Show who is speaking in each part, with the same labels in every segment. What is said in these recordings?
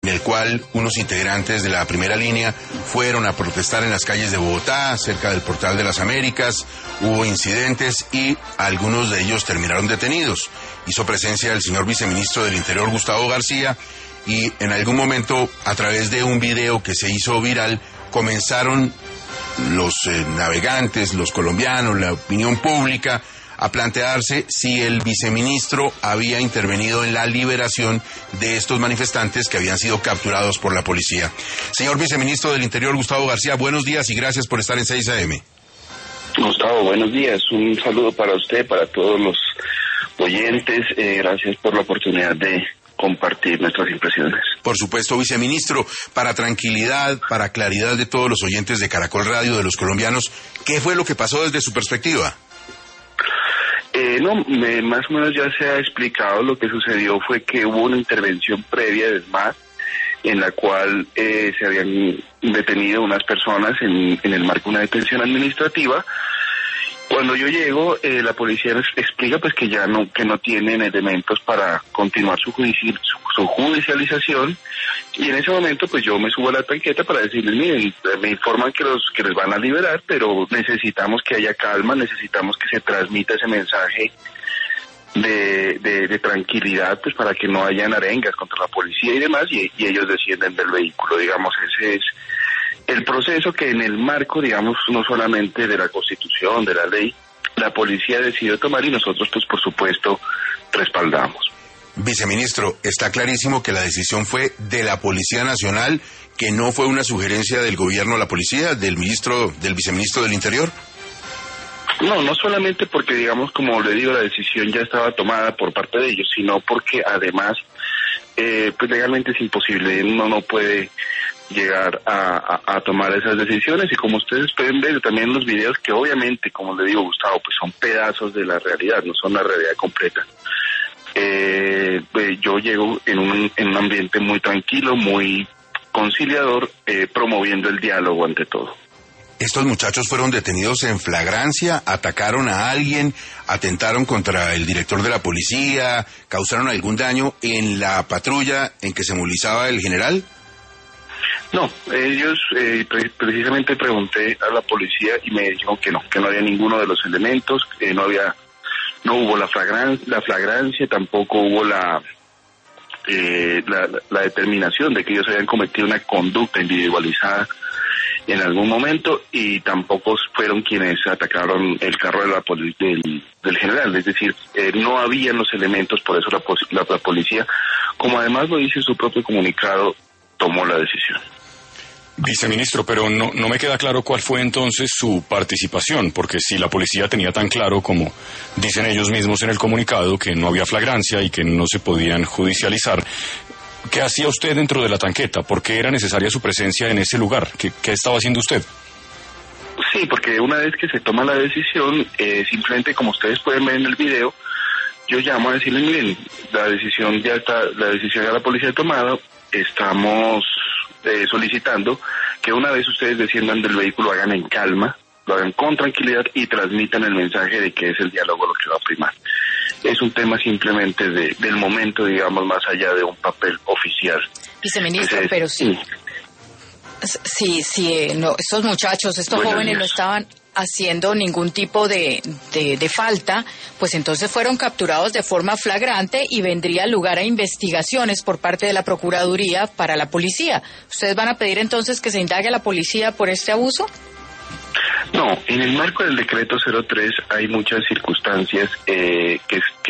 Speaker 1: en el cual unos integrantes de la primera línea fueron a protestar en las calles de Bogotá, cerca del Portal de las Américas. Hubo incidentes y algunos de ellos terminaron detenidos. Hizo presencia el señor viceministro del Interior, Gustavo García, y en algún momento, a través de un video que se hizo viral, comenzaron los navegantes, los colombianos, la opinión pública, a plantearse si el viceministro había intervenido en la liberación de estos manifestantes que habían sido capturados por la policía. Señor viceministro del Interior, Gustavo García, buenos días y gracias por estar en 6 AM.
Speaker 2: Gustavo, buenos días. Un saludo para usted, para todos los oyentes. Gracias por la oportunidad de compartir nuestras impresiones.
Speaker 1: Por supuesto, viceministro, para tranquilidad, para claridad de todos los oyentes de Caracol Radio, de los colombianos, ¿qué fue lo que pasó desde su perspectiva?
Speaker 2: Más o menos ya se ha explicado. Lo que sucedió fue que hubo una intervención previa de ESMAD en la cual se habían detenido unas personas en el marco de una detención administrativa. Cuando yo llego, la policía nos explica pues que no tienen elementos para continuar su judicialización, y en ese momento pues yo me subo a la tanqueta para decirles, miren, me informan que les van a liberar, pero necesitamos que haya calma, necesitamos que se transmita ese mensaje de tranquilidad, pues para que no hayan arengas contra la policía y demás, y ellos descienden del vehículo. Digamos, ese es el proceso que en el marco, digamos, no solamente de la Constitución, de la ley, la policía decidió tomar, y nosotros pues por supuesto respaldamos.
Speaker 1: Viceministro, está clarísimo que la decisión fue de la Policía Nacional, que no fue una sugerencia del gobierno a la policía, del viceministro del Interior.
Speaker 2: No solamente porque, digamos, como le digo, la decisión ya estaba tomada por parte de ellos, sino porque además, pues legalmente es imposible, uno no puede llegar a tomar esas decisiones, y como ustedes pueden ver también en los videos, que obviamente, como le digo, Gustavo, pues son pedazos de la realidad, no son la realidad completa. Yo llego en un ambiente muy tranquilo, muy conciliador, promoviendo el diálogo ante todo.
Speaker 1: ¿Estos muchachos fueron detenidos en flagrancia? ¿Atacaron a alguien? ¿Atentaron contra el director de la policía? ¿Causaron algún daño en la patrulla en que se movilizaba el general?
Speaker 2: No, ellos, precisamente pregunté a la policía y me dijeron que no había ninguno de los elementos, no hubo la flagrancia, tampoco hubo la determinación de que ellos habían cometido una conducta individualizada en algún momento, y tampoco fueron quienes atacaron el carro del general. Es decir, no habían los elementos, por eso la policía, como además lo dice en su propio comunicado, tomó la decisión.
Speaker 3: Viceministro, pero no me queda claro cuál fue entonces su participación, porque si la policía tenía tan claro, como dicen ellos mismos en el comunicado, que no había flagrancia y que no se podían judicializar, ¿qué hacía usted dentro de la tanqueta? ¿Por qué era necesaria su presencia en ese lugar? ¿Qué estaba haciendo usted?
Speaker 2: Sí, porque una vez que se toma la decisión, simplemente, como ustedes pueden ver en el video, yo llamo a decirles, miren, la decisión ya la policía ha tomado, estamos solicitando que una vez ustedes desciendan del vehículo, hagan en calma, lo hagan con tranquilidad y transmitan el mensaje de que es el diálogo lo que va a primar. Es un tema simplemente del momento, digamos, más allá de un papel oficial.
Speaker 4: Viceministro, pero sí. Estos muchachos, estos jóvenes no estaban haciendo ningún tipo de falta, pues entonces fueron capturados de forma flagrante y vendría lugar a investigaciones por parte de la Procuraduría para la policía. ¿Ustedes van a pedir entonces que se indague a la policía por este abuso?
Speaker 2: No, en el marco del decreto 03 hay muchas circunstancias el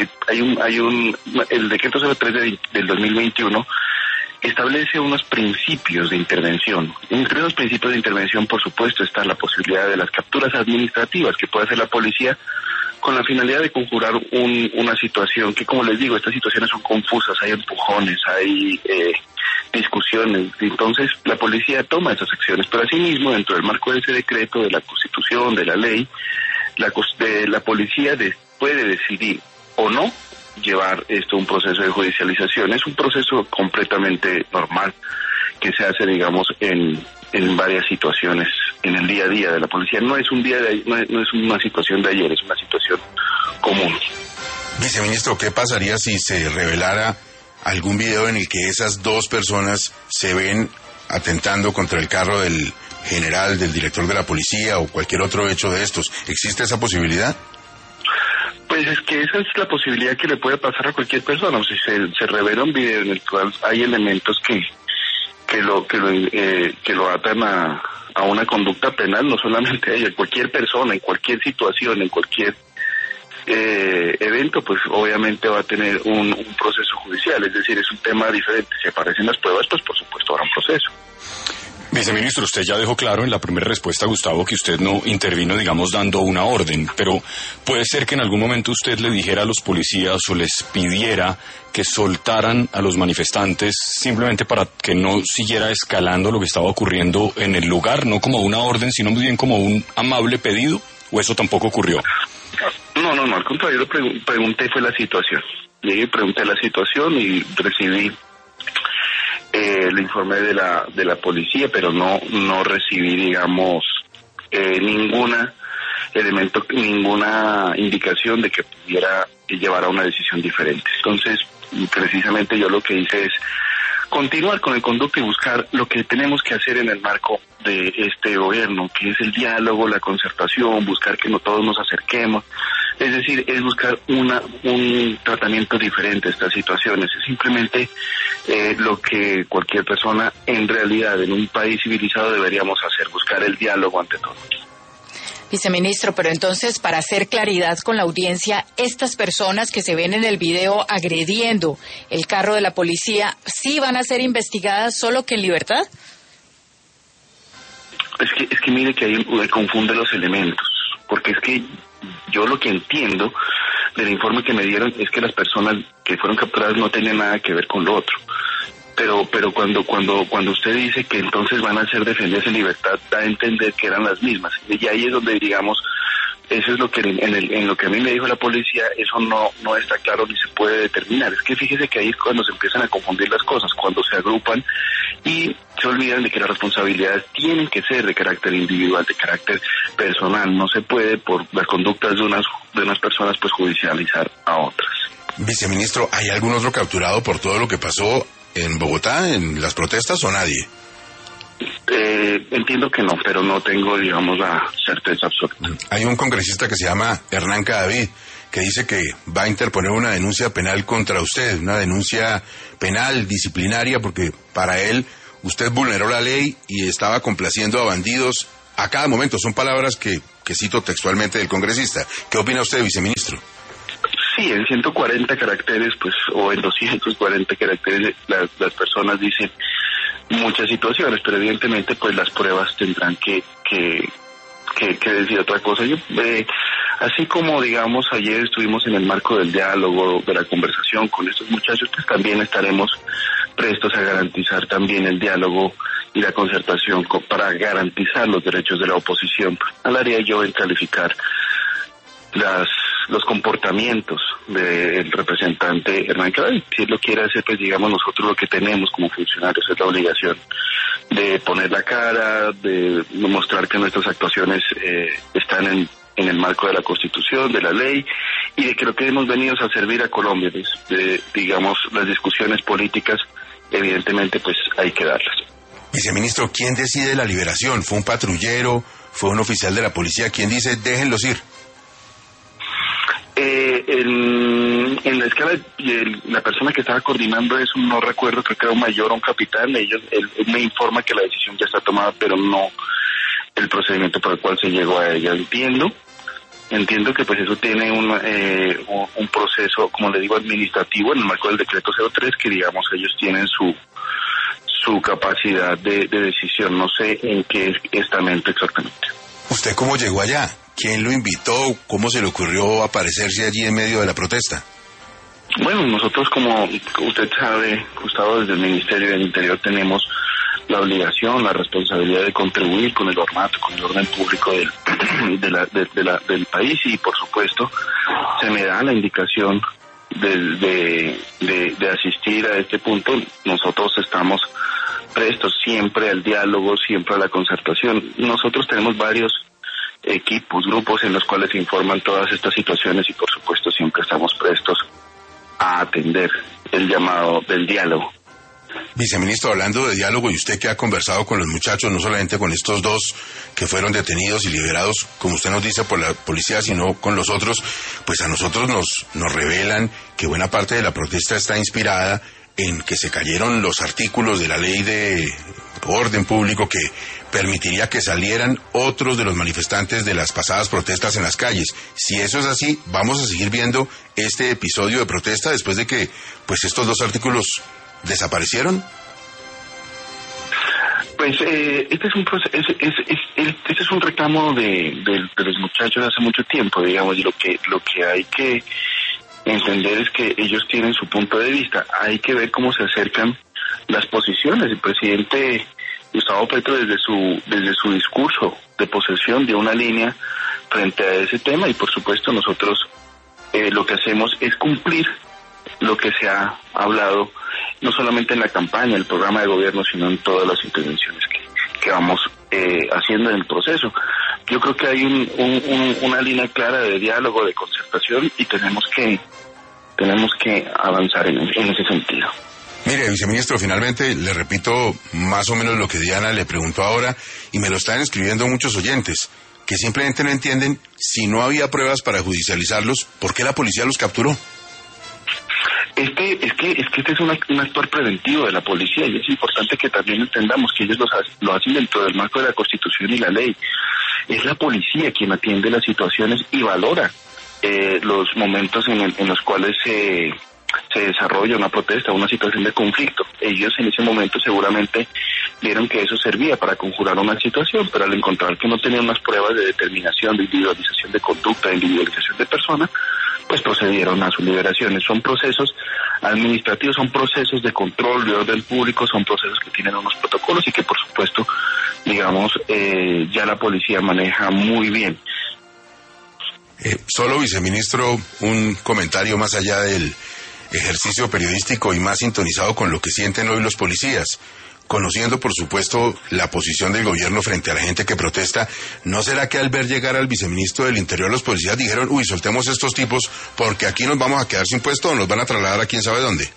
Speaker 2: decreto 03 del 2021 establece unos principios de intervención. Entre los principios de intervención, por supuesto, está la posibilidad de las capturas administrativas que puede hacer la policía con la finalidad de conjurar una situación que, como les digo, estas situaciones son confusas, hay empujones, hay discusiones. Entonces, la policía toma esas acciones, pero asimismo, dentro del marco de ese decreto, de la Constitución, de la ley, la policía puede decidir o no llevar un proceso de judicialización. Es un proceso completamente normal que se hace, digamos, en varias situaciones en el día a día de la policía. No es no es una situación de ayer, es una situación común.
Speaker 1: Viceministro, ¿qué pasaría si se revelara algún video en el que esas dos personas se ven atentando contra el carro del general, del director de la policía o cualquier otro hecho de estos. ¿Existe esa posibilidad?
Speaker 2: Pues es que esa es la posibilidad que le puede pasar a cualquier persona. O si se revela un video en el cual hay elementos que lo atan a una conducta penal, no solamente a ella, cualquier persona, en cualquier situación, en cualquier evento, pues obviamente va a tener un proceso judicial. Es decir, es un tema diferente. Si aparecen las pruebas, pues por supuesto habrá un proceso.
Speaker 3: Viceministro, usted ya dejó claro en la primera respuesta, Gustavo, que usted no intervino, digamos, dando una orden, pero puede ser que en algún momento usted le dijera a los policías o les pidiera que soltaran a los manifestantes simplemente para que no siguiera escalando lo que estaba ocurriendo en el lugar, no como una orden, sino más bien como un amable pedido, ¿o eso tampoco ocurrió?
Speaker 2: No, al contrario, yo pregunté fue la situación. Llegué, pregunté la situación y recibí el informe de la policía, pero no recibí, digamos, ninguna indicación de que pudiera llevar a una decisión diferente. Entonces, precisamente yo lo que hice es continuar con el conducto y buscar lo que tenemos que hacer en el marco de este gobierno, que es el diálogo, la concertación, buscar que todos nos acerquemos. Es decir, es buscar un tratamiento diferente a estas situaciones. Es simplemente lo que cualquier persona en realidad en un país civilizado deberíamos hacer, buscar el diálogo ante todo.
Speaker 4: Viceministro, pero entonces, para hacer claridad con la audiencia, estas personas que se ven en el video agrediendo el carro de la policía, ¿sí van a ser investigadas solo que en libertad?
Speaker 2: Es que mire que ahí confunde los elementos, porque es que yo lo que entiendo del informe que me dieron es que las personas que fueron capturadas no tenían nada que ver con lo otro. Pero cuando usted dice que entonces van a ser defendidas en libertad, da a entender que eran las mismas. Y ahí es donde, digamos, eso es lo que en lo que a mí me dijo la policía, eso no está claro ni se puede determinar. Es que fíjese que ahí es cuando se empiezan a confundir las cosas, cuando se agrupan y se olvidan de que las responsabilidades tienen que ser de carácter individual, de carácter personal. No se puede, por las conductas de unas personas, pues judicializar a otras.
Speaker 1: Viceministro, ¿hay algún otro capturado por todo lo que pasó en Bogotá, en las protestas, o nadie?
Speaker 2: Entiendo que no, pero no tengo, digamos, la certeza absoluta.
Speaker 1: Hay un congresista que se llama Hernán Cadavid, que dice que va a interponer una denuncia penal contra usted, una denuncia penal, disciplinaria, porque para él usted vulneró la ley y estaba complaciendo a bandidos a cada momento. Son palabras que cito textualmente del congresista. ¿Qué opina usted, viceministro?
Speaker 2: Sí, en 140 caracteres, pues, o en 240 caracteres, las personas dicen muchas situaciones, pero evidentemente, pues, las pruebas tendrán que decir otra cosa. Yo, así como, digamos, ayer estuvimos en el marco del diálogo, de la conversación con estos muchachos, pues también estaremos prestos a garantizar también el diálogo y la concertación para garantizar los derechos de la oposición. Hablaría yo en calificar los comportamientos del representante Hernán Cadavid. Si él lo quiere hacer, pues digamos, nosotros lo que tenemos como funcionarios es la obligación de poner la cara, de mostrar que nuestras actuaciones están en el marco de la Constitución, de la ley, y de que lo que hemos venido es a servir a Colombia. Digamos, las discusiones políticas, evidentemente, pues hay que darlas.
Speaker 1: Viceministro, ¿quién decide la liberación? ¿Fue un patrullero? ¿Fue un oficial de la policía? ¿Quién dice, déjenlos ir?
Speaker 2: En la escala, la persona que estaba coordinando eso, no recuerdo, creo que era un mayor o un capitán. Él me informa que la decisión ya está tomada, pero no el procedimiento por el cual se llegó a ella. Entiendo que pues eso tiene un proceso, como le digo, administrativo en el marco del decreto 03, que digamos ellos tienen su capacidad de decisión. No sé en qué estamento exactamente.
Speaker 1: ¿Usted cómo llegó allá? ¿Quién lo invitó? ¿Cómo se le ocurrió aparecerse allí en medio de la protesta?
Speaker 2: Bueno, nosotros, como usted sabe, Gustavo, desde el Ministerio del Interior tenemos la obligación, la responsabilidad de contribuir con el ornato, con el orden público del país, y por supuesto se me da la indicación de asistir a este punto. Nosotros estamos prestos siempre al diálogo, siempre a la concertación. Nosotros tenemos varios equipos, grupos en los cuales se informan todas estas situaciones y por supuesto siempre estamos prestos a atender el llamado del diálogo.
Speaker 1: Viceministro, hablando de diálogo, y usted que ha conversado con los muchachos, no solamente con estos dos que fueron detenidos y liberados, como usted nos dice, por la policía, sino con los otros, pues a nosotros nos revelan que buena parte de la protesta está inspirada en que se cayeron los artículos de la ley de orden público que permitiría que salieran otros de los manifestantes de las pasadas protestas en las calles. Si eso es así, vamos a seguir viendo este episodio de protesta después de que pues estos dos artículos desaparecieron.
Speaker 2: Pues este es un reclamo de los muchachos hace mucho tiempo, digamos, y lo que hay que entender es que ellos tienen su punto de vista. Hay que ver cómo se acercan las posiciones. El presidente Gustavo Petro desde su discurso de posesión dio una línea frente a ese tema, y por supuesto nosotros lo que hacemos es cumplir lo que se ha hablado no solamente en la campaña, el programa de gobierno, sino en todas las intervenciones que vamos haciendo en el proceso. Yo creo que hay una línea clara de diálogo, de concertación, y tenemos que avanzar en ese sentido.
Speaker 1: Mire, viceministro, finalmente le repito más o menos lo que Diana le preguntó ahora, y me lo están escribiendo muchos oyentes, que simplemente no entienden, si no había pruebas para judicializarlos, ¿por qué la policía los capturó?
Speaker 2: Este es un actor preventivo de la policía, y es importante que también entendamos que ellos lo hacen dentro del marco de la Constitución y la ley. Es la policía quien atiende las situaciones y valora los momentos en los cuales se desarrolla una protesta, una situación de conflicto. Ellos en ese momento seguramente vieron que eso servía para conjurar una situación, pero al encontrar que no tenían unas pruebas de determinación, de individualización de conducta, de individualización de persona, pues procedieron a sus liberaciones. Son procesos administrativos, son procesos de control de orden público, son procesos que tienen unos protocolos y que por supuesto, digamos, ya la policía maneja muy bien.
Speaker 1: Solo, viceministro, un comentario más allá del ejercicio periodístico y más sintonizado con lo que sienten hoy los policías. Conociendo, por supuesto, la posición del gobierno frente a la gente que protesta, ¿no será que al ver llegar al viceministro del Interior los policías dijeron, uy, soltemos estos tipos porque aquí nos vamos a quedar sin puesto o nos van a trasladar a quién sabe dónde?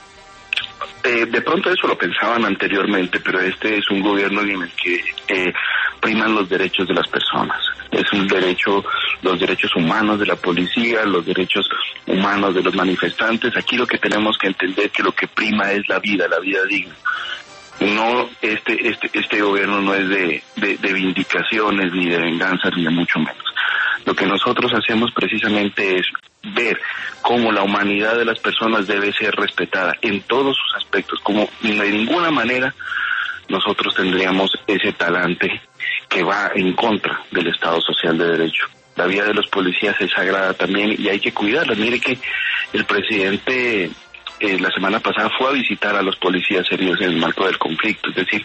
Speaker 2: De pronto eso lo pensaban anteriormente, pero este es un gobierno en el que priman los derechos de las personas. Es los derechos humanos de la policía, los derechos humanos de los manifestantes. Aquí lo que tenemos que entender que lo que prima es la vida digna. No, este gobierno no es de vindicaciones, ni de venganzas, ni de mucho menos. Lo que nosotros hacemos precisamente es ver cómo la humanidad de las personas debe ser respetada en todos sus aspectos, como de ninguna manera nosotros tendríamos ese talante que va en contra del Estado Social de Derecho. La vida de los policías es sagrada también y hay que cuidarla. Mire que el presidente la semana pasada fue a visitar a los policías heridos en el marco del conflicto. Es decir,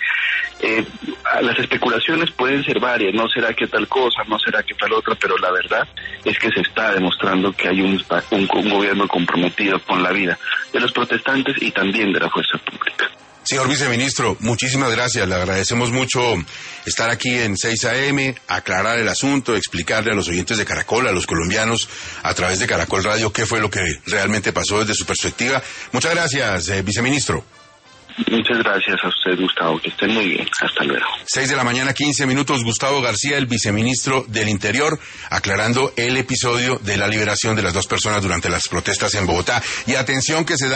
Speaker 2: las especulaciones pueden ser varias, no será que tal cosa, no será que tal otra, pero la verdad es que se está demostrando que hay un gobierno comprometido con la vida de los protestantes y también de la fuerza pública.
Speaker 1: Señor viceministro, muchísimas gracias. Le agradecemos mucho estar aquí en 6 AM, aclarar el asunto, explicarle a los oyentes de Caracol, a los colombianos, a través de Caracol Radio, qué fue lo que realmente pasó desde su perspectiva. Muchas gracias, viceministro.
Speaker 2: Muchas gracias a usted, Gustavo. Que estén muy bien. Hasta luego.
Speaker 1: 6 de la mañana, 15 minutos. Gustavo García, el viceministro del Interior, aclarando el episodio de la liberación de las dos personas durante las protestas en Bogotá. Y atención que se da